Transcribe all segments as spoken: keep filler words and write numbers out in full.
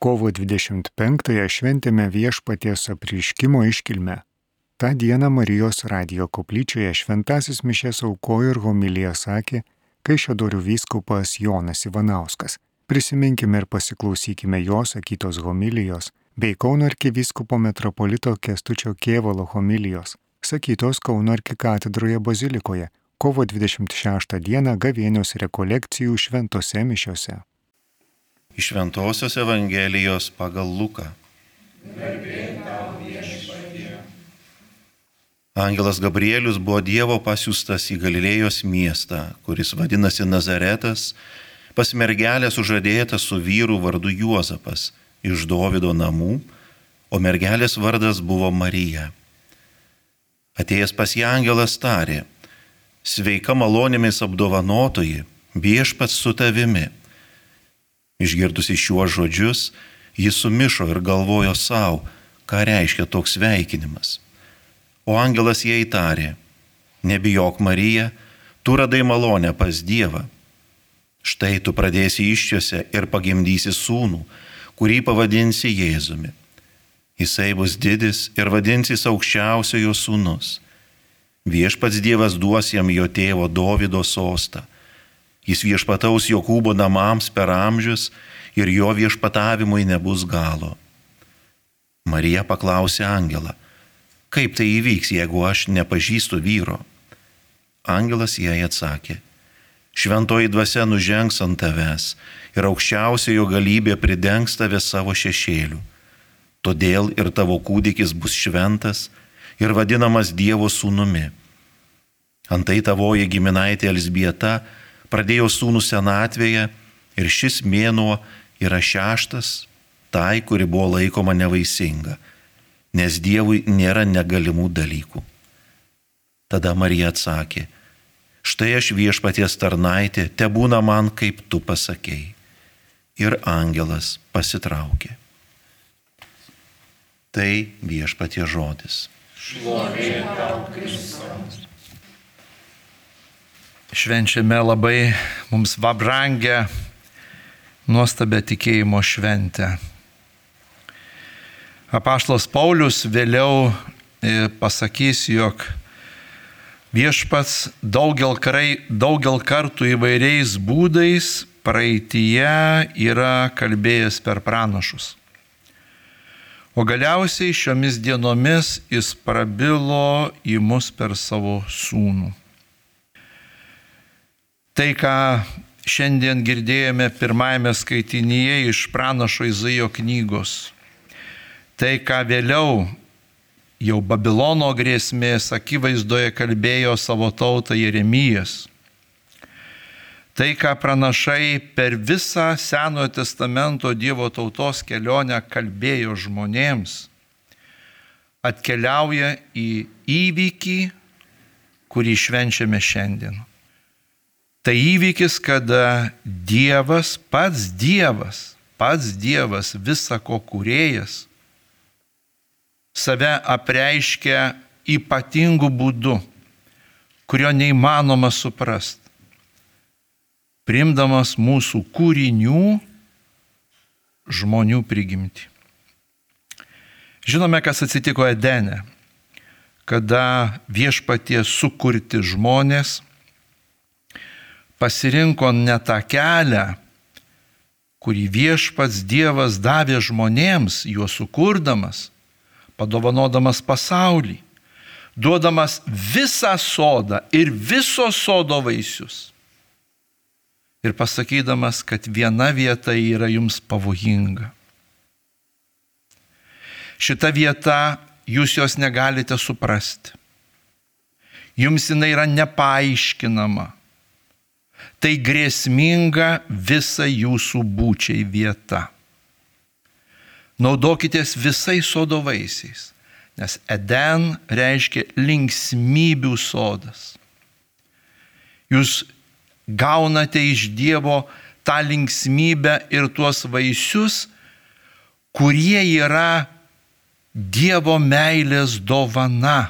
Kovo dvidešimt penktąją šventėme Viešpaties apreiškimo iškilmę. Ta diena Marijos radijo koplyčioje šventasis mišias aukojo ir homiliją sakė Kaišiadorių vyskupas Jonas Ivanauskas. Prisiminkime ir pasiklausykime jo sakytos homilijos bei Kauno arkivyskupo metropolito Kęstučio Kėvalo homilijos, sakytos Kauno arkikatedroje bazilikoje, kovo dvidešimt šeštą dieną gavėnios rekolekcijų šventose mišiose. Iš Šventosios Evangelijos pagal Luką. Angelas Gabrielius buvo Dievo pasiųstas į Galilėjos miestą, kuris vadinasi Nazaretas, pas mergelę sužadėtą su vyru vardu Juozapas iš Dovydo namų, o mergelės vardas buvo Marija. Atėjęs pas ją angelas tarė: Sveika malonėmis apdovanotoji, Viešpats su tavimi. Išgirdusi šiuos žodžius, jis sumišo ir galvojo savo, ką reiškia toks sveikinimas. O angelas jai tarė: Nebijok, Marija, tu radai malonę pas Dievą. Štai tu pradėsi iščiose ir pagimdysi sūnų, kurį pavadinsi Jėzumi. Jisai bus didis ir vadinsis aukščiausiojo sūnus. Viešpats Dievas duos jam jo tėvo Dovydo sostą. Jis viešpataus Jokūbo namams per amžius ir jo viešpatavimui nebus galo. Marija paklausė angelą: Kaip tai įvyks, jeigu aš nepažįstu vyro? Angelas jai atsakė: Šventoji dvasia nužengs ant tavęs ir aukščiausiojo galybė pridengs tave savo šešėliu. Todėl ir tavo kūdikis bus šventas ir vadinamas Dievo sūnumi. Antai tavoji giminaitė Elzbieta pradėjo sūnų senatvėje ir šis mėnuo yra šeštas tai, kuri buvo laikoma nevaisinga, nes Dievui nėra negalimų dalykų. Tada Marija atsakė: Štai aš Viešpaties tarnaitė, tebūna man, kaip tu pasakei. Ir angelas pasitraukė. Tai Viešpaties žodis. Šlovė tau, Kristus. Švenčiame labai mums brangę, nuostabią tikėjimo šventę. Apaštalas Paulius vėliau pasakys, jog Viešpats daugel, karai, daugel kartų įvairiais būdais praeityje yra kalbėjęs per pranašus. O galiausiai šiomis dienomis jis prabilo į mus per savo sūnų. Tai, ką šiandien girdėjome pirmajame skaitinyje iš pranašo Izaijo knygos, tai, ką vėliau jau Babilono grėsmės akivaizdoje kalbėjo savo tautą Jeremijas, tai, ką pranašai per visą Senojo testamento Dievo tautos kelionę kalbėjo žmonėms, atkeliauja į įvykį, kurį švenčiame šiandien. Tai įvykis, kada Dievas, pats Dievas, pats Dievas, visako kūrėjas, save apreiškia ypatingų būdų, kurio neįmanoma suprasti, priimdamas mūsų kūrinių žmonių prigimtį. Žinome, kas atsitiko Edene, kada Viešpaties sukurti žmonės pasirinko ne tą kelią, kurį Viešpats Dievas davė žmonėms, juos sukurdamas, padovanodamas pasaulį, duodamas visą sodą ir viso sodo vaisius. Ir pasakydamas, kad viena vieta yra jums pavojinga. Šita vieta, jūs jos negalite suprasti. Jums jinai yra nepaaiškinama. Tai grėsminga visa jūsų būčiai vieta. Naudokitės visais sodo vaisiais, nes Eden reiškia linksmybių sodas. Jūs gaunate iš Dievo tą linksmybę ir tuos vaisius, kurie yra Dievo meilės dovana,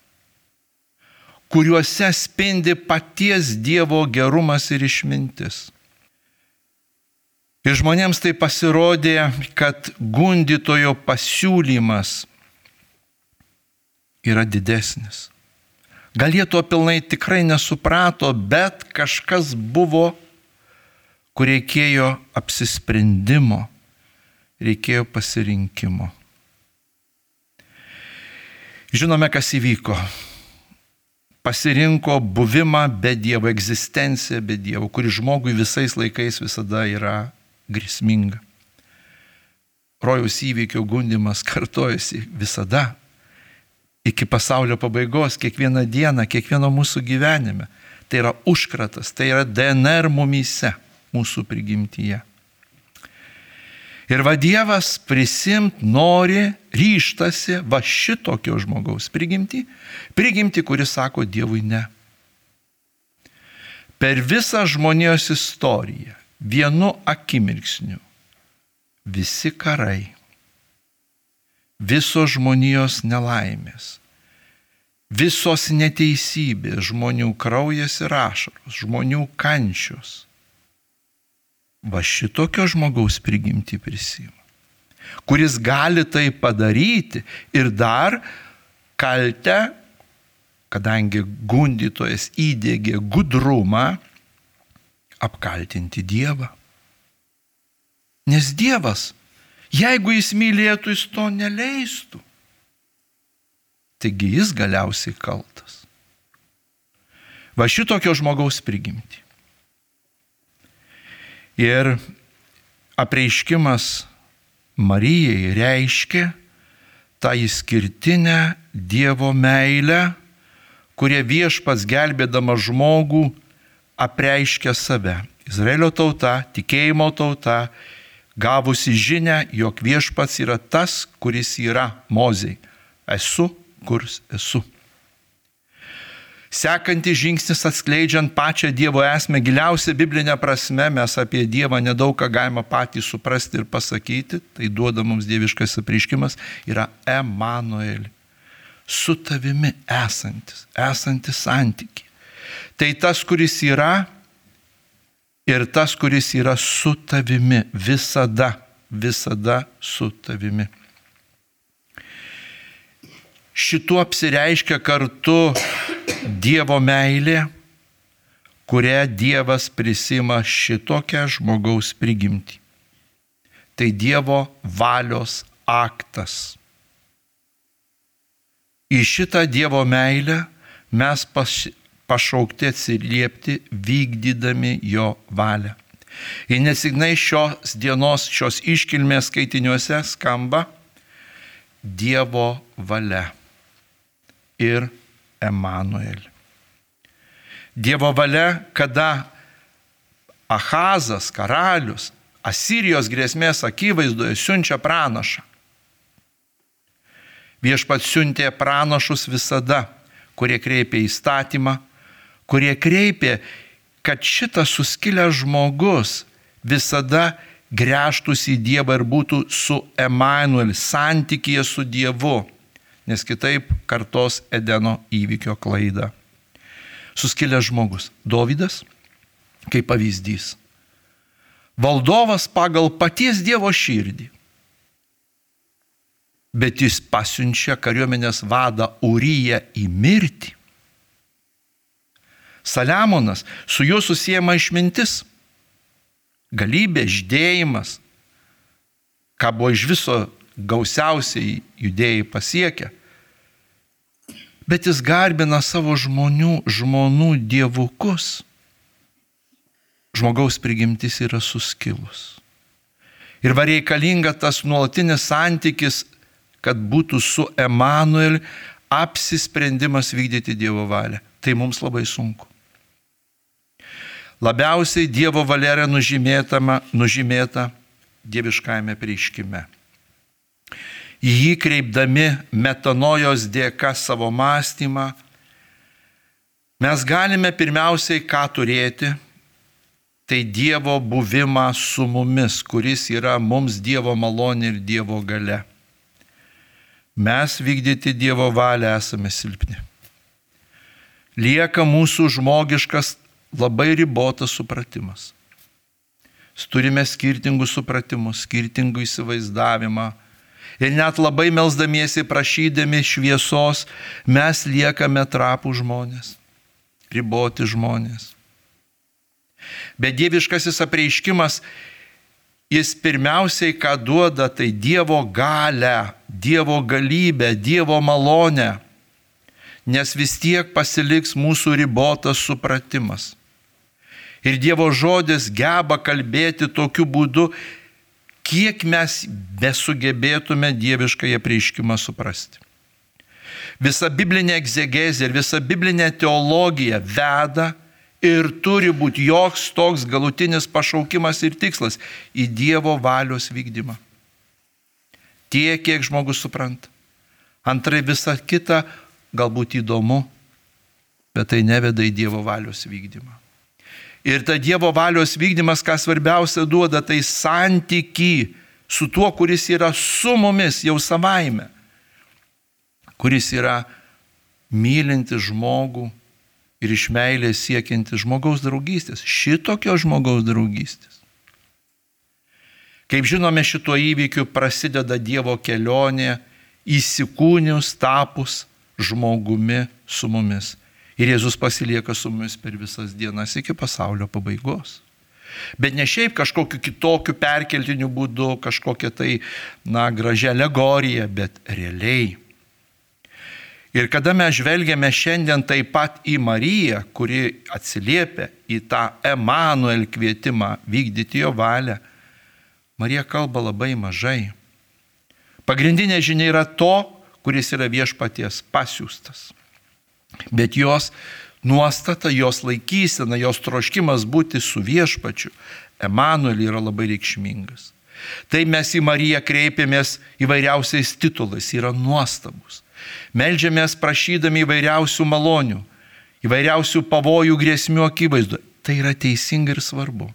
kuriuose spindi paties Dievo gerumas ir išmintis. Ir žmonėms tai pasirodė, kad gundytojo pasiūlymas yra didesnis. Gal jie to pilnai tikrai nesuprato, bet kažkas buvo, kur reikėjo apsisprendimo, reikėjo pasirinkimo. Žinome, kas įvyko. Pasirinko buvimą be Dievo, egzistenciją be Dievo, kuri žmogui visais laikais visada yra grėsminga. Rojaus įvykio gundymas kartojasi visada, iki pasaulio pabaigos, kiekvieną dieną, kiekvieno mūsų gyvenime. Tai yra užkratas, tai yra D N R mumyse, mūsų prigimtyje. Ir va Dievas prisimt nori, ryštasi va šitokio žmogaus prigimtį, prigimtį, kuris sako Dievui ne. Per visą žmonijos istoriją, vienu akimirksniu, visi karai, visos žmonijos nelaimės, visos neteisybės, žmonių kraujas ir ašaros, žmonių kančios, va šitokio žmogaus prigimtį prisima, kuris gali tai padaryti ir dar kaltę, kadangi gundytojas įdėgė gudrumą, apkaltinti Dievą. Nes Dievas, jeigu jis mylėtų, jis to neleistų. Taigi jis galiausiai kaltas. Va šitokio žmogaus prigimtį. Ir apreiškimas Marijai reiškia tą išskirtinę Dievo meilę, kurie Viešpats gelbėdama žmogų apreiškia save. Izraelio tauta, tikėjimo tauta, gavusi žinią, jog Viešpats yra tas, kuris yra Mozei. Esu, kurs esu. Sekantis žingsnis atskleidžiant pačią Dievo esmę, giliausia biblinė prasme, mes apie Dievą nedaug ką galima patys suprasti ir pasakyti, tai duoda mums dieviškas apreiškimas, yra Emanueli. Su tavimi esantis, esantis santykiai. Tai tas, kuris yra ir tas, kuris yra su tavimi, visada, visada su tavimi. Šituo apsireiškia kartu Dievo meilė, kurią Dievas prisima šitokią žmogaus prigimtį. Tai Dievo valios aktas. Į šitą Dievo meilę mes pašaukti atsiliepti, vykdydami jo valią. Ir nesigniai šios dienos, šios iškilmės skaitiniuose skamba Dievo valia ir Emanuelį. Dievo valia, kada Ahazas, karalius, Asirijos grėsmės akivaizdoje siunčia pranašą. Viešpats siuntė pranašus visada, kurie kreipė įstatymą, kurie kreipė, kad šitas suskilęs žmogus visada gręžtųsi į Dievą ir būtų su Emanueliu, santykyje su Dievu, nes kitaip kartos Edeno įvykio klaidą. Suskilęs žmogus. Dovydas, kaip pavyzdys. Valdovas pagal paties Dievo širdį. Bet jis pasiunčia kariuomenės vadą Uriją į mirtį. Saliamonas, su juo susiejama išmintis, galybė, žydėjimas, ką buvo iš viso gausiausiai judėjai pasiekę. Bet jis garbina savo žmonių, žmonų dievukus. Žmogaus prigimtis yra suskilus. Ir va reikalinga tas nuolatinis santykis, kad būtų su Emanueliu apsisprendimas vykdyti Dievo valią. Tai mums labai sunku. Labiausiai Dievo valia yra nužymėta dieviškajame apreiškime. Į jį kreipdami metanojos dėka savo mąstymą, mes galime pirmiausiai ką turėti, tai Dievo buvimą su mumis, kuris yra mums Dievo malonė ir Dievo galia. Mes vykdyti Dievo valią esame silpni. Lieka mūsų žmogiškas labai ribotas supratimas. turime skirtingus supratimus, skirtingų įsivaizdavimą. Ir net labai melsdamiesi, prašydami šviesos, mes liekame trapų žmonės, riboti žmonės. Bet dieviškasis apreiškimas, jis pirmiausiai ką duoda, tai Dievo galę, Dievo galybę, Dievo malonę, nes vis tiek pasiliks mūsų ribotas supratimas. Ir Dievo žodis geba kalbėti tokiu būdu, kiek mes besugebėtume dievišką apreiškimą suprasti. Visa biblinė egzegezė ir visa biblinė teologija veda ir turi būti joks toks galutinis pašaukimas ir tikslas į Dievo valios vykdymą. Tiek, kiek žmogus supranta. Antrai, visa kita galbūt įdomu, bet tai neveda į Dievo valios vykdymą. Ir ta Dievo valios vykdymas, ką svarbiausia duoda, tai santykį su tuo, kuris yra su mumis jau savaime, kuris yra mylinti žmogų ir iš meilės siekianti žmogaus draugystės, šitokio žmogaus draugystės. Kaip žinome, šituo įvykiu prasideda Dievo kelionė įsikūnius tapus žmogumi su mumis. Ir Jėzus pasilieka su mumis per visas dienas iki pasaulio pabaigos. Bet ne šiaip kažkokiu kitokiu perkeltiniu būdu, kažkokia tai, na, gražia alegorija, bet realiai. Ir kada mes žvelgiame šiandien taip pat į Mariją, kuri atsiliepia į tą Emanuel kvietimą vykdyti jo valią, Marija kalba labai mažai. Pagrindinė žinia yra to, kuris yra viešpaties pasiųstas. Bet jos nuostata, jos laikysena, jos troškimas būti su viešpačiu Emanueliu yra labai reikšmingas. Tai mes į Mariją kreipiamės įvairiausiais titulais, yra nuostabus. Meldžiamės prašydami įvairiausių malonių, įvairiausių pavojų, grėsmių akivaizdu. Tai yra teisinga ir svarbu.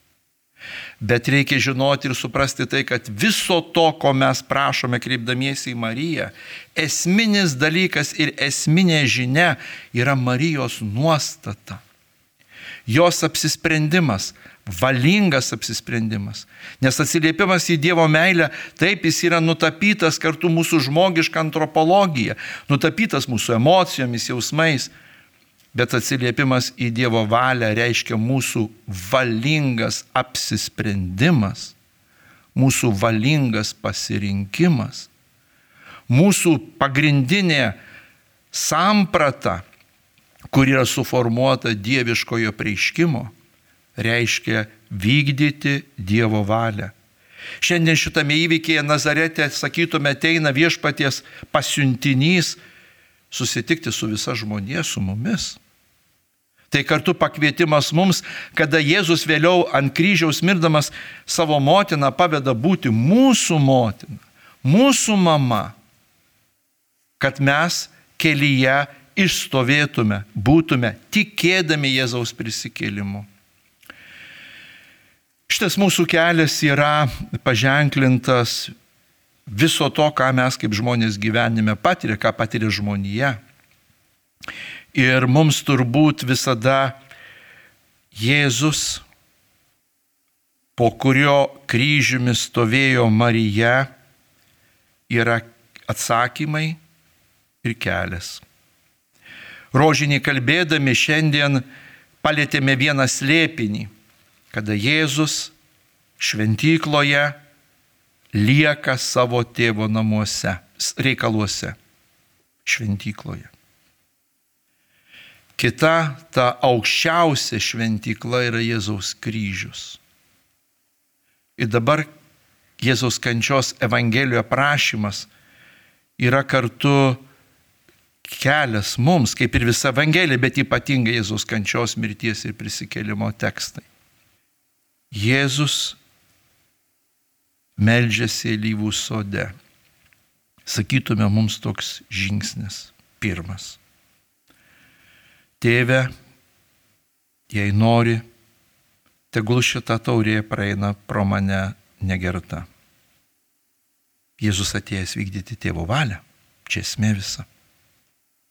Bet reikia žinoti ir suprasti tai, kad viso to, ko mes prašome kreipdamiesi į Mariją, esminis dalykas ir esminė žinia yra Marijos nuostata. Jos apsisprendimas, valingas apsisprendimas. Nes atsiliepimas į Dievo meilę, taip jis yra nutapytas kartu mūsų žmogiška antropologija, nutapytas mūsų emocijomis, jausmais. Bet atsiliepimas į Dievo valią reiškia mūsų valingas apsisprendimas, mūsų valingas pasirinkimas, mūsų pagrindinė samprata, kur yra suformuota dieviškojo apreiškimo, reiškia vykdyti Dievo valią. Šiandien šitame įvykyje Nazarete, sakytume, ateina viešpaties pasiuntinys susitikti su visa žmonija, su mumis. Tai kartu pakvietimas mums, kada Jėzus vėliau ant kryžiaus mirdamas savo motiną paveda būti mūsų motina, mūsų mama, kad mes kelyje išstovėtume, būtume tikėdami Jėzaus prisikėlimu. Šitas mūsų kelias yra paženklintas viso to, ką mes kaip žmonės gyvenime patiria, ką patiria žmonija. Ir mums turbūt visada Jėzus, po kurio kryžiumi stovėjo Marija, yra atsakymai ir kelias. Rožinį kalbėdami šiandien palėtėme vieną slėpinį, kada Jėzus šventykloje lieka savo tėvo namuose, reikaluose, šventykloje. Kita, ta aukščiausia šventykla yra Jėzaus kryžius. Ir dabar Jėzaus kančios Evangelijoje aprašymas yra kartu kelias mums, kaip ir visa Evangelija, bet ypatingai Jėzaus kančios, mirties ir prisikėlimo tekstai. Jėzus meldžiasi alyvų sode. Sakytume mums toks žingsnis pirmas. Tėve, jei nori, tegul šita taurė praeina pro mane negerta. Jėzus atėjęs vykdyti tėvo valią, čia esmė visa.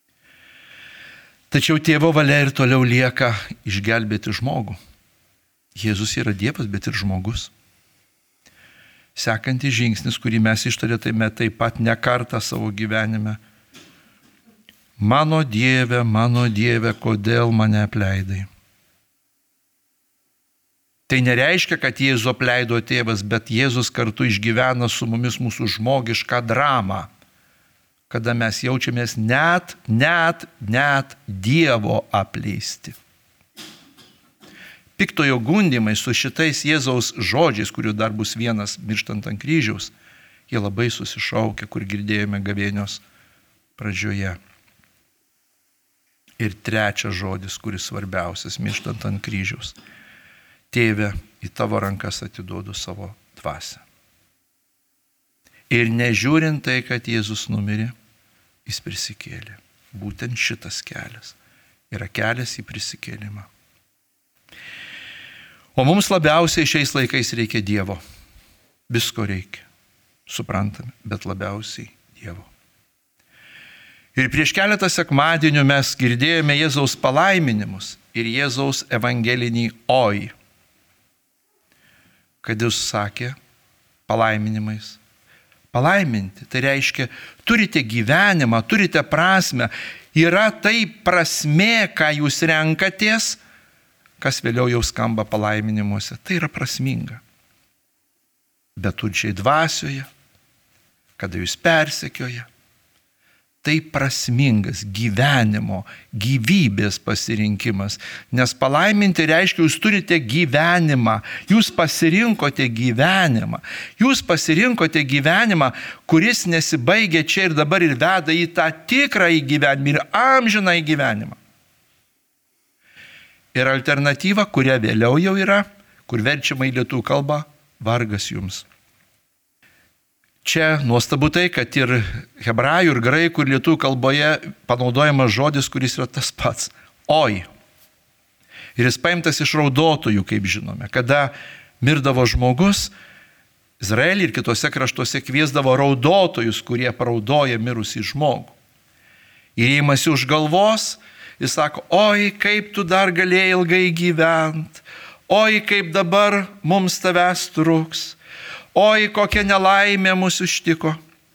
Tačiau tėvo valia ir toliau lieka išgelbėti žmogų. Jėzus yra Dievas, bet ir žmogus. Sekantis žingsnis, kurį mes ištarėme taip pat ne kartą savo gyvenime. Mano Dieve, mano Dieve, kodėl mane apleidai? Tai nereiškia, kad Jėzų apleido tėvas, bet Jėzus kartu išgyvena su mumis mūsų žmogišką dramą, kada mes jaučiamės net, net, net Dievo apleisti. Piktojo gundimai su šitais Jėzaus žodžiais, kurių dar bus vienas mirštant ant kryžiaus, jie labai susišaukia, kur girdėjome gavėnios pradžioje. Ir trečias žodis, kuris svarbiausias, mirštant ant kryžiaus. Tėve, į tavo rankas atiduodu savo dvasią. Ir nežiūrint tai, kad Jėzus numirė, jis prisikėlė. Būtent šitas kelias yra kelias į prisikėlimą. O mums labiausiai šiais laikais reikia Dievo. Visko reikia. Suprantame, bet labiausiai Dievo. Ir prieš keletą sekmadienių mes girdėjome Jėzaus palaiminimus ir Jėzaus evangelinį oi. Kad jis sakė palaiminimais. Palaiminti, tai reiškia, turite gyvenimą, turite prasmę, yra tai prasmė, ką jūs renkatės, kas vėliau jau skamba palaiminimuose. Tai yra prasminga. Bet turčiai dvasioje, kada jūs persekioja, tai prasmingas gyvenimo, gyvybės pasirinkimas. Nes palaiminti reiškia, jūs turite gyvenimą, jūs pasirinkote gyvenimą. Jūs pasirinkote gyvenimą, kuris nesibaigia čia ir dabar ir veda į tą tikrąjį gyvenimą ir amžiną į gyvenimą. Ir alternatyva, kuria vėliau jau yra, kur verčiama į lietuvių kalbą, vargas jums. Čia nuostabu tai, kad ir hebrajų, ir graikų, ir lietuvių kalboje panaudojamas žodis, kuris yra tas pats – oi. Ir jis paimtas iš raudotojų, kaip žinome. Kada mirdavo žmogus, Izraelį ir kitose kraštuose kviesdavo raudotojus, kurie paraudoja mirusį žmogų. Ir įimasi už galvos, jis sako, oi, kaip tu dar galėjai ilgai gyventi, oi, kaip dabar mums tavęs truks. Oi, kokia nelaimė mūsų ištiko.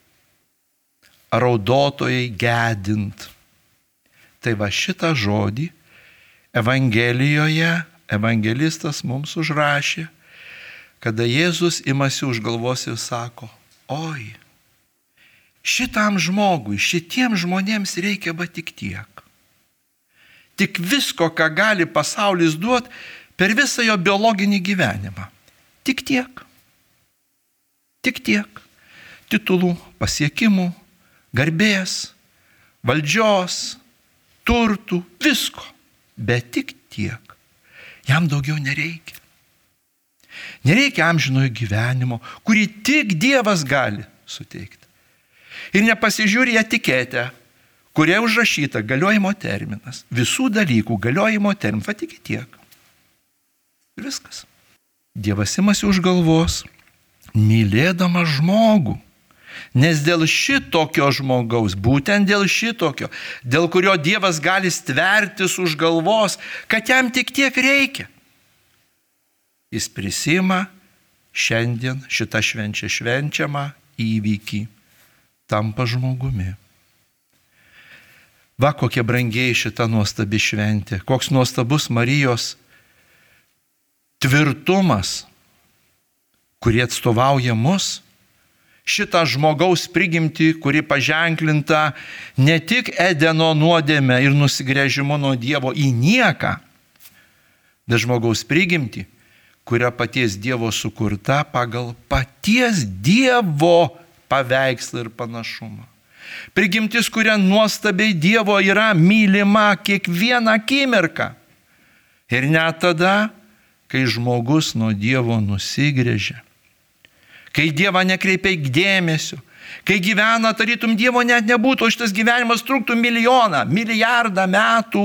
Raudotojai gedint. Tai va šitą žodį Evangelijoje evangelistas mums užrašė, kada Jėzus imasi už galvos ir sako, oi, šitam žmogui, šitiems žmonėms reikia va tik tiek. Tik visko, ką gali pasaulis duoti per visą jo biologinį gyvenimą. Tik tiek. Tik tiek. Titulų, pasiekimų, garbės, valdžios, turtų, visko. Bet tik tiek. Jam daugiau nereikia. Nereikia amžinojo gyvenimo, kurį tik Dievas gali suteikti. Ir nepasižiūri etiketę, kuria užrašyta galiojimo terminas. Visų dalykų galiojimo terminas. Va tik tiek. Ir viskas. Dievas imasi už galvos, mylėdamas žmogų. Nes dėl šitokio žmogaus, būtent dėl šitokio, dėl kurio Dievas gali stvertis už galvos, kad jam tik tiek reikia. Jis prisima šiandien šitą švenčią švenčiamą įvykį, tampa žmogumi. Va kokia brangiai šita nuostabi šventė, koks nuostabus Marijos tvirtumas, kurie atstovauja mus, šitą žmogaus prigimtį, kuri paženklinta ne tik Edeno nuodėme ir nusigręžimu nuo Dievo į nieką, bet žmogaus prigimtį, kuria paties Dievo sukurta pagal paties Dievo paveikslą ir panašumą. Prigimtis, kuria nuostabiai Dievo yra mylima kiekvieną akimirką. Ir net tada, kai žmogus nuo Dievo nusigręžia. Kai Dievą nekreipia dėmesio, kai gyvena, tarytum Dievo net nebūtų, o šitas gyvenimas truktų milijoną, milijardą metų.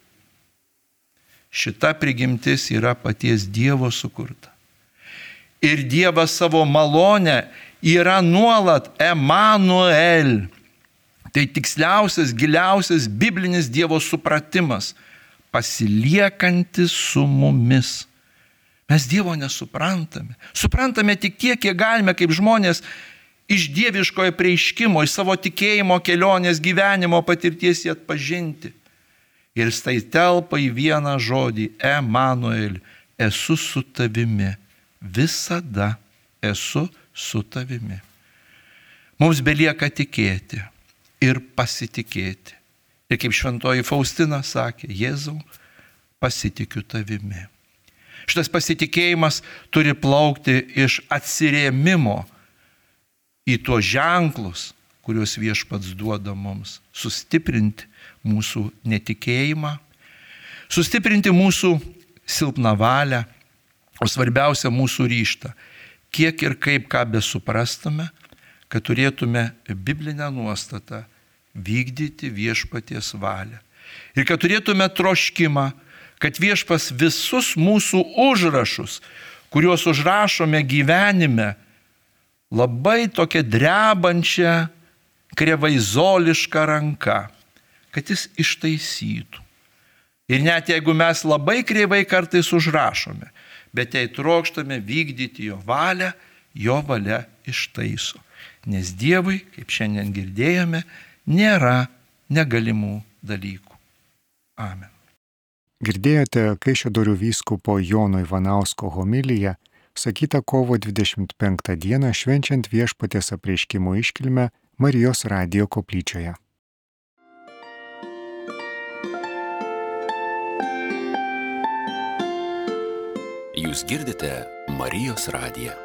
Šita prigimtis yra paties Dievo sukurta. Ir Dievas savo malonę yra nuolat Emanuel. Tai tiksliausias, giliausias biblinis Dievo supratimas, pasiliekantis su mumis. Mes Dievo nesuprantame. Suprantame tik tiek, kiek galime kaip žmonės iš dieviškojo prieiškimo, iš savo tikėjimo kelionės, gyvenimo patirties jį atpažinti. Ir tai telpa į vieną žodį – Emanuel, esu su tavimi. Visada esu su tavimi. Mums belieka tikėti ir pasitikėti. Ir kaip šventoji Faustina sakė, Jėzau, pasitikiu tavimi. Šitas pasitikėjimas turi plaukti iš atsirėmimo į tuos ženklus, kuriuos Viešpats duoda mums, sustiprinti mūsų netikėjimą, sustiprinti mūsų silpną valią, o svarbiausia mūsų ryžtą, kiek ir kaip ką besuprastume, kad turėtume biblinę nuostatą vykdyti Viešpaties valią. Ir kad turėtume troškimą, kad Viešpas visus mūsų užrašus, kuriuos užrašome gyvenime, labai tokia drebančia, krevaizoliška ranka, kad jis ištaisytų. Ir net jeigu mes labai kreivai kartais užrašome, bet jei trokštame vykdyti jo valią, jo valia ištaiso. Nes Dievui, kaip šiandien girdėjome, nėra negalimų dalykų. Amen. Girdėjote Kaišiadorių vyskupo Jono Ivanausko homiliją, sakytą kovo dvidešimt penktą dieną švenčiant Viešpaties apreiškimo iškilmę Marijos radijo koplyčioje. Jūs girdite Marijos radiją.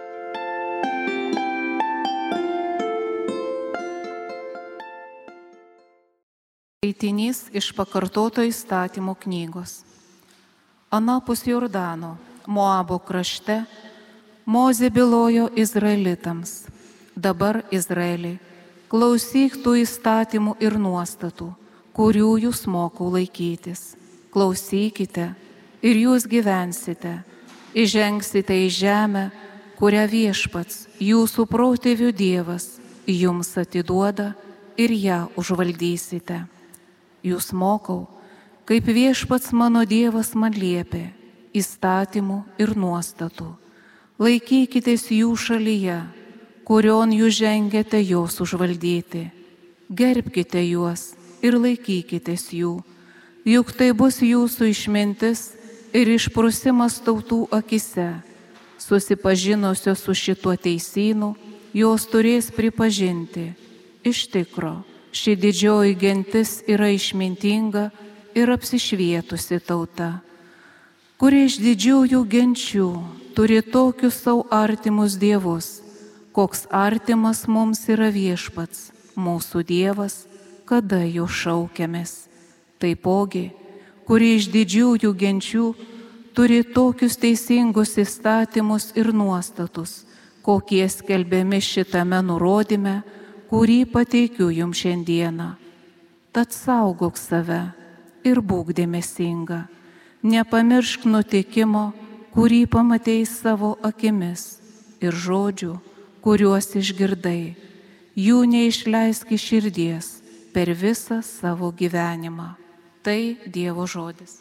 Skaitinys iš pakartoto įstatymo knygos. Anapus Jordano, Moabo krašte, Mozė bylojo izraelitams. Dabar, Izraeli, klausyk tų įstatymų ir nuostatų, kurių jūs mokau laikytis. Klausykite ir jūs gyvensite, įžengsite į žemę, kurią Viešpats, jūsų protėvių Dievas, jums atiduoda ir ją užvaldysite. Jūs mokau, kaip Viešpats mano Dievas man liepė, įstatymų ir nuostatų. Laikykitės jų šalyje, kurion jūs žengiate jos užvaldyti. Gerbkite juos ir laikykitės jų, juk tai bus jūsų išmintis ir išprusimas tautų akise. Susipažinusios su šituo teisynu, jos turės pripažinti. Iš tikro, ši didžioji gentis yra išmintinga ir apsišvietusi tauta, kuri iš didžiųjų genčių turi tokius savo artimus dievus, koks artimas mums yra Viešpats, mūsų Dievas, kada jo šaukiamės. Taipogi, kuri iš didžiųjų genčių turi tokius teisingus įstatymus ir nuostatus, kokie skelbiami šitame nurodyme, kurį pateikiu jums šiandieną. Tad saugok save ir būk dėmesinga. Nepamiršk nutikimo, kurį pamatei savo akimis, ir žodžių, kuriuos išgirdai. Jų neišleisk iš širdies per visą savo gyvenimą. Tai Dievo žodis.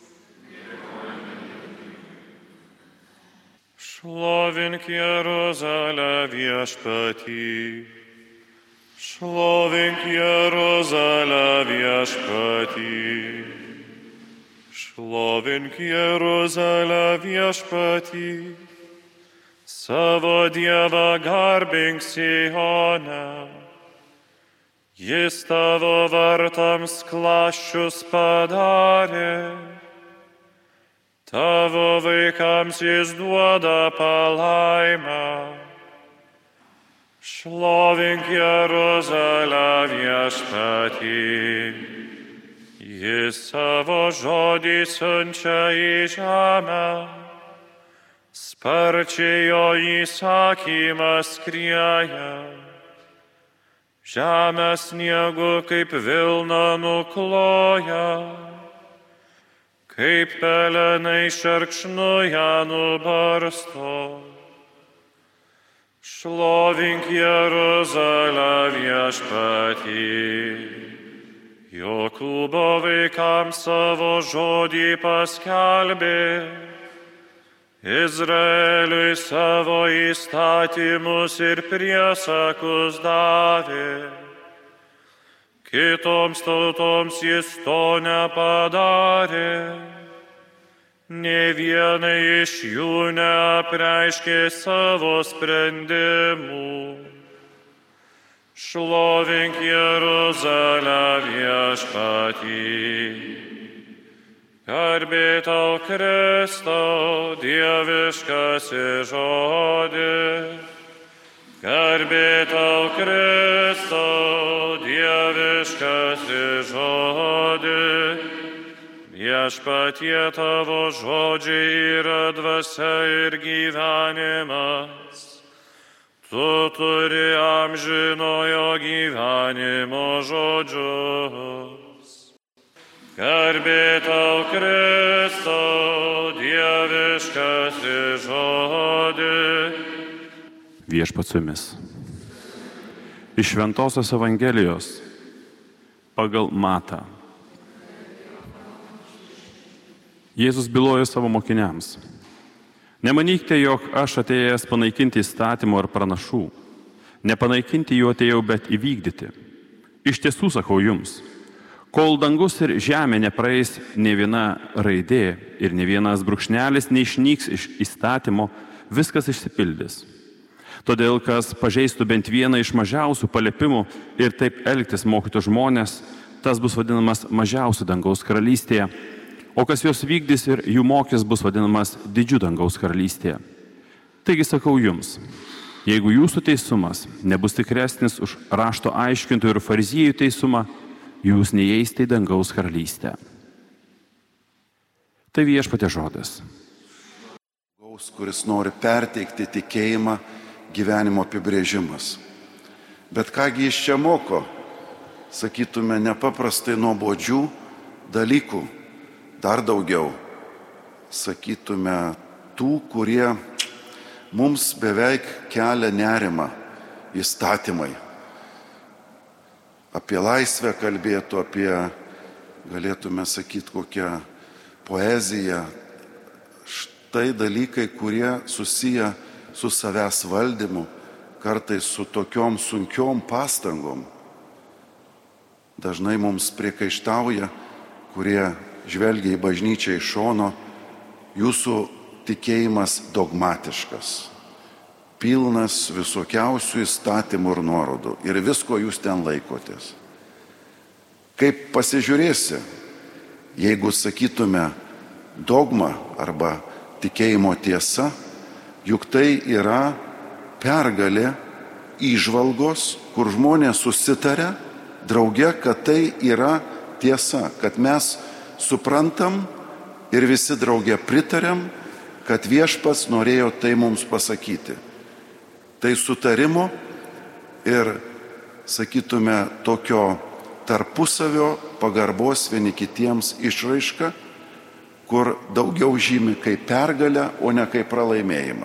Šlovink Jeruzalę Viešpatį. Šlovink Jeruzalę Viešpatį. Šlovink Jeruzalę Viešpatį. Savo Dievą garbink Sione. Jis tavo vartams klasčius padarė. Tavo vaikams jis duoda palaimą. Šlovink Jeruzalę Viešpatį. Jis savo žodį siunčia į žemę. Sparčiai jo įsakymas skrieja. Žemę sniegu kaip vilna nukloja. Kaip pelenai šerkšnu ją nubarsto. Šlovink Jeruzalę Viešpatį. Jokūbo vaikams savo žodį paskelbė. Izraeliui savo įstatymus ir priesakus davė. Kitoms tautoms jis to nepadarė. Nė vienai iš jų neapreiškė savo sprendimų. Šlovink Jeruzalę viešpatį. Garbė tau Kristau, dieviškasis žodis. Garbė tau Kristau, dieviškasis žodis. Viešpatie tavo žodžiai yra dvasia ir gyvenimas. Tu turi amžinojo gyvenimo žodžius. Garbė tau Kristau, dieviškasis žodis. Viešpats su jumis. Iš Šventosios Evangelijos pagal Matą. Jėzus bylojo savo mokiniams. Nemanykite, jog aš atėjęs panaikinti įstatymų ar pranašų. Nepanaikinti jų atėjau, bet įvykdyti. Iš tiesų sakau jums, kol dangus ir žemė nepraeis ne viena raidė ir ne vienas brūkšnelis neišnyks iš įstatymo, viskas išsipildys. Todėl, kas pažeistų bent vieną iš mažiausių paliepimų ir taip elgtis mokytų žmonės, tas bus vadinamas mažiausiu dangaus karalystėje, o kas juos vykdys ir jų mokys bus vadinamas didžiu dangaus karalystėje. Taigi sakau jums, jeigu jūsų teisumas nebus tikresnis už rašto aiškintojų ir fariziejų teisumą, jūs neįeisite į dangaus karalystę. Tai viešpatie žodis. Kuris nori perteikti tikėjimą, gyvenimo apibrėžimas. Bet kągi jis čia moko, sakytume, nepaprastai nuobodžių dalykų, dar daugiau, sakytume, tų, kurie mums beveik kelia nerimą, įstatymai. Apie laisvę kalbėtų, apie, galėtume sakyti, kokią poeziją. Štai dalykai, kurie susiję su savęs valdymu, kartais su tokiom sunkiom pastangom. Dažnai mums priekaištauja, kurie žvelgia į bažnyčią iš šono, jūsų tikėjimas dogmatiškas, pilnas visokiausių įstatymų ir nuorodų ir visko jūs ten laikotės. Kaip pasižiūrėsi, jeigu sakytume dogma arba tikėjimo tiesa, juk tai yra pergalė įžvalgos, kur žmonės susitarė drauge, kad tai yra tiesa, kad mes suprantam ir visi drauge pritarėm, kad viešpats norėjo tai mums pasakyti. Tai sutarimo ir, sakytume, tokio tarpusavio pagarbos vieni kitiems išraiška, kur daugiau žymi kaip pergalę, o ne kaip pralaimėjimą.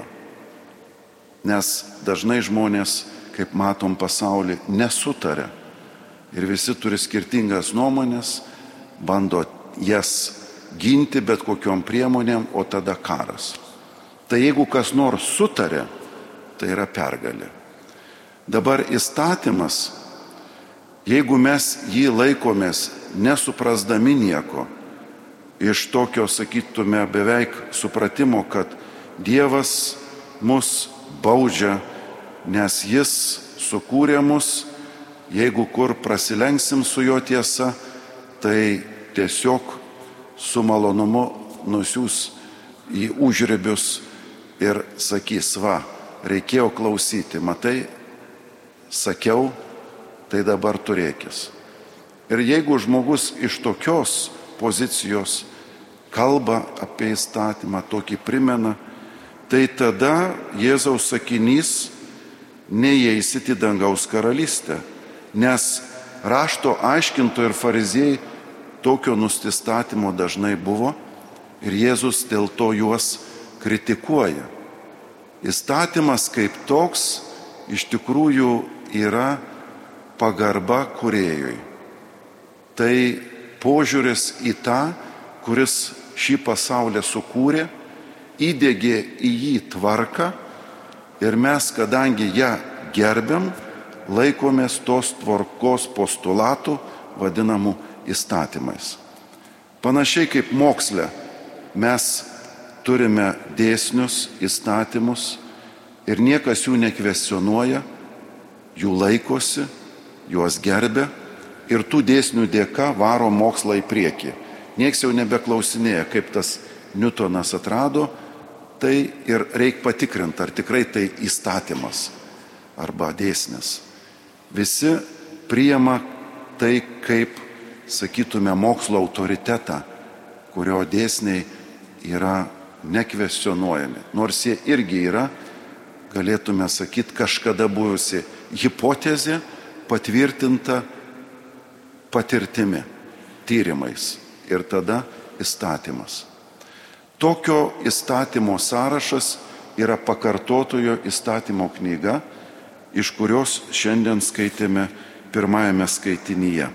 Nes dažnai žmonės, kaip matom pasaulį, nesutarė ir visi turi skirtingas nuomonės, bando jas ginti bet kokiom priemonėm, o tada karas. Tai jeigu kas nors sutarė, tai yra pergalė. Dabar įstatymas, jeigu mes jį laikomės nesuprasdami nieko, iš tokio, sakytume, beveik supratimo, kad Dievas mus baudžia, nes jis sukūrė mus, jeigu kur prasilenksim su jo tiesa, tai tiesiog su malonumu nusiūs į užribius ir sakys, va, reikėjo klausyti, matai, sakiau, tai dabar turėkis. Ir jeigu žmogus iš tokios pozicijos kalba apie įstatymą, tokį primena, tai tada Jėzaus sakinys neįeisit į dangaus karalystę, nes rašto aiškintojai ir fariziejai tokio nusistatymo dažnai buvo ir Jėzus dėl to juos kritikuoja. Įstatymas kaip toks iš tikrųjų yra pagarba kūrėjui. Tai požiūris į tą, kuris šį pasaulį sukūrė įdėgė į jį tvarką ir mes, kadangi ją gerbiam, laikomės tos tvarkos postulatų vadinamų įstatymais. Panašiai kaip moksle mes turime dėsnius, įstatymus ir niekas jų nekvestionuoja, jų laikosi, juos gerbia ir tų dėsnių dėka varo mokslą į priekį. Niekas jau nebeklausinėja, kaip tas Niutonas atrado, tai ir reikia patikrinti, ar tikrai tai įstatymas arba dėsnis. Visi priima tai kaip, sakytume, mokslo autoritetą, kurio dėsniai yra nekvestionuojami. Nors jie irgi yra, galėtume sakyti, kažkada buvusi hipotezė patvirtinta patirtimi, tyrimais ir tada įstatymas. Tokio įstatymo sąrašas yra pakartotojo įstatymo knyga, iš kurios šiandien skaitėme pirmajame skaitinyje.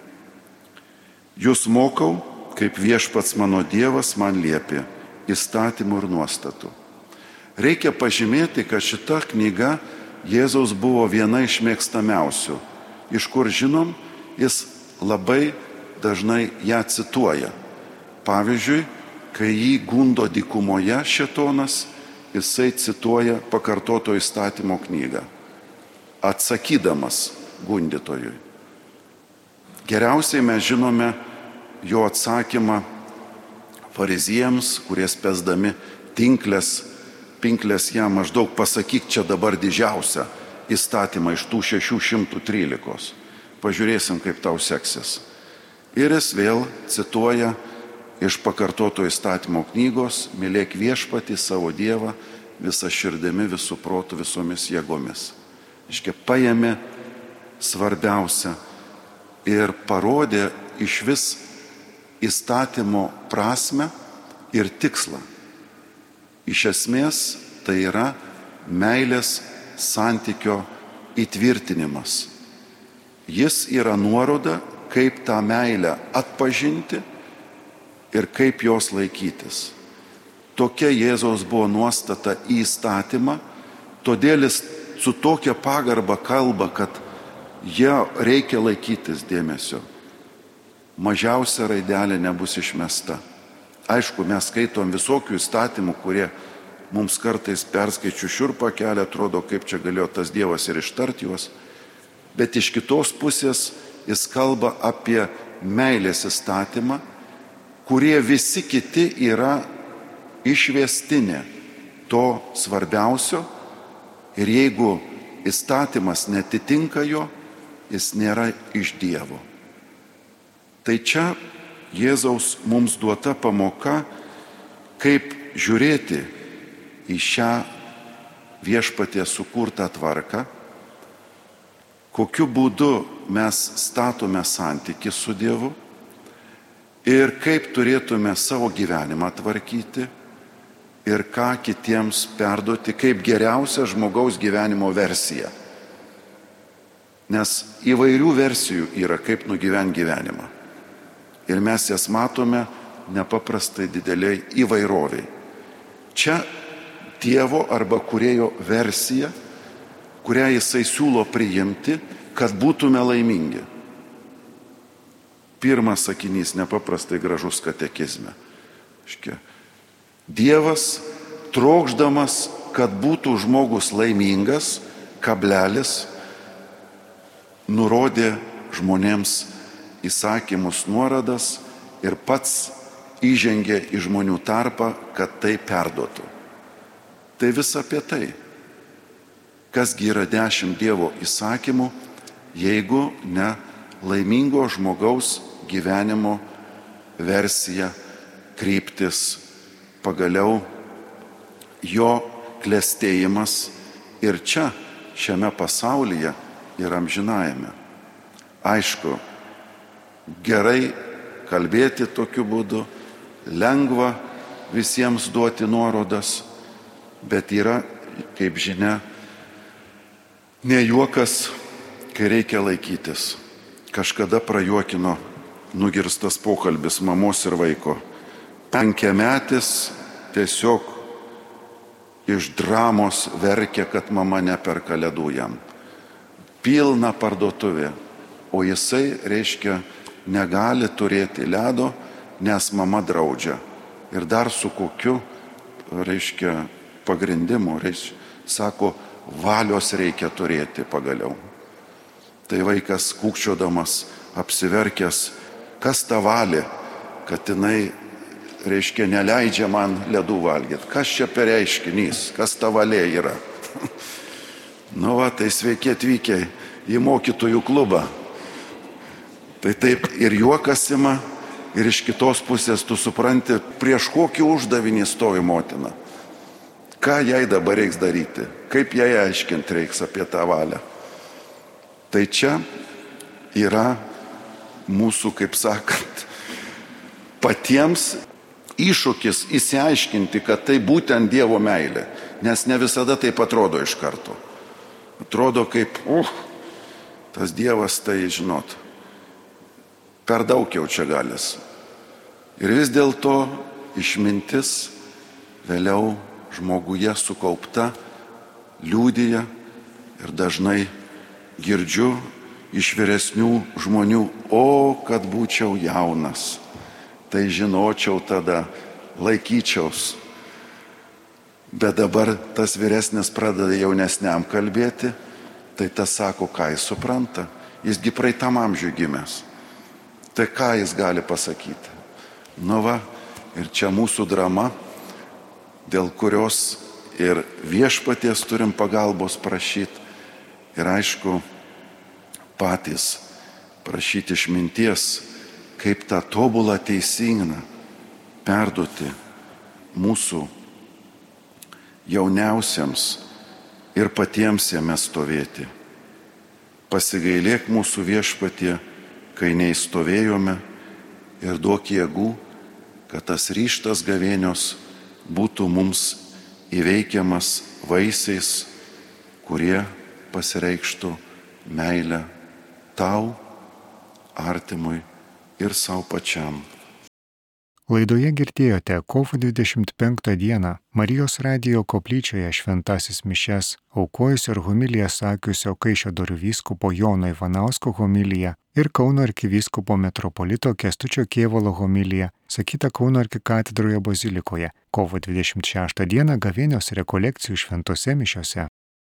Jūs mokau, kaip viešpats mano Dievas man liepė, įstatymų ir nuostatų. Reikia pažymėti, kad šita knyga Jėzaus buvo viena iš mėgstamiausių. Iš kur žinom, jis labai dažnai ją cituoja. Pavyzdžiui, kai jį gundo dykumoje šėtonas, jisai cituoja pakartoto įstatymo knygą, atsakydamas gundytojui. Geriausiai mes žinome jo atsakymą fariziejams, kurie spęsdami tinklės, pinklės jam maždaug pasakyk čia dabar didžiausią įstatymą iš tų šešių šimtų trylikos. Pažiūrėsim, kaip tau seksis. Ir jis vėl cituoja iš pakartoto įstatymo knygos, mylėk viešpatį savo Dievą visą širdimi, visų protų, visomis jėgomis. Iškia, paėmė svarbiausia ir parodė iš vis įstatymo prasme ir tikslą. Iš esmės tai yra meilės santykio įtvirtinimas. Jis yra nuoroda, kaip tą meilę atpažinti ir kaip jos laikytis. Tokia Jėzaus buvo nuostata į įstatymą, todėl jis su tokia pagarba kalba, kad ją reikia laikytis dėmesio. Mažiausia raidelė nebus išmesta. Aišku, mes skaitom visokių įstatymų, kurie mums kartais perskaičių šiurpą kelia, atrodo, kaip čia galėjo tas Dievas ir ištart juos. Bet iš kitos pusės jis kalba apie meilės įstatymą, kurie visi kiti yra išvestinė to svarbiausio ir jeigu įstatymas netitinka jo, jis nėra iš Dievo. Tai čia Jėzaus mums duota pamoka, kaip žiūrėti į šią viešpaties sukurtą tvarką, kokiu būdu mes statome santykį su Dievu ir kaip turėtume savo gyvenimą tvarkyti ir ką kitiems perduoti kaip geriausią žmogaus gyvenimo versiją. Nes įvairių versijų yra, kaip nugyventi gyvenimą. Ir mes jas matome nepaprastai dideliai įvairoviai. Čia Dievo arba Kūrėjo versija, kurią jisai siūlo priimti, kad būtume laimingi. Pirmas sakinys nepaprastai gražus katekizme. Dievas, trokšdamas, kad būtų žmogus laimingas, kablelis, nurodė žmonėms įsakymus, nuoradas ir pats įžengė į žmonių tarpą, kad tai perduotų. Tai vis apie tai. Kasgi yra dešimt Dievo įsakymų, jeigu ne laimingo žmogaus gyvenimo versija, kryptis, pagaliau jo klestėjimas ir čia, šiame pasaulyje ir amžinajame. Aišku, gerai kalbėti tokiu būdu, lengva visiems duoti nuorodas, bet yra, kaip žinia, ne juokas, kai reikia laikytis. Kažkada prajuokino nugirstas pokalbis mamos ir vaiko. Penkiametis tiesiog iš dramos verkia, kad mama neperka ledų jam. Pilna parduotuvė, o jisai, reiškia, negali turėti ledo, nes mama draudžia. Ir dar su kokiu, reiškia, pagrindimu, reiškia, sako, valios reikia turėti pagaliau. Tai vaikas kūkčiodamas, apsiverkęs, kas tą valė, kad jinai, reiškia, neleidžia man ledų valgyti. Kas čia per reiškinys, kas ta valė yra? Nu va, tai sveiki atvykę į mokytojų klubą. Tai taip ir juokas ima, ir iš kitos pusės tu supranti, prieš kokį uždavinį stovi motina. Ką jai dabar reiks daryti, kaip jai aiškinti reiks apie tą valią. Tai čia yra mūsų, kaip sakant, patiems iššūkis įsiaiškinti, kad tai būtent Dievo meilė, nes ne visada taip atrodo iš karto. Atrodo kaip, uh, tas Dievas, tai žinot, per daug jau čia galis. Ir vis dėlto išmintis vėliau žmoguje sukaupta liudija ir dažnai girdžiu iš vyresnių žmonių, o kad būčiau jaunas, tai žinočiau tada, laikyčiaus. Bet dabar tas vyresnis pradeda jaunesniam kalbėti, tai tas sako, ką jis supranta. Jisgi praeitam amžiui gimęs. Tai ką jis gali pasakyti? Nu va, ir čia mūsų drama, dėl kurios ir viešpaties turim pagalbos prašyti. Ir aišku, patys prašyti išminties, kaip tą tobulą teisingą perduoti mūsų jauniausiems ir patiems jame stovėti. Pasigailėk mūsų viešpatie, kai neįstovėjome, ir duok jėgų, kad tas ryžtas gavėnios būtų mums įveikiamas vaisiais, kurie pasireikštų meilę tau, artimui ir savo pačiam. Laidoje girdėjote kovo dvidešimt penktą dieną Marijos radijo koplyčioje šventasis mišias aukojusio ir homiliją sakiusio Kaišiadorių vyskupo Jono Ivanausko homiliją ir Kauno arkivyskupo metropolito Kęstučio Kėvalo homiliją, sakytą Kauno arkikatedroje bazilikoje kovo dvidešimt šeštą dieną gavėnios rekolekcijų šventose mišiose.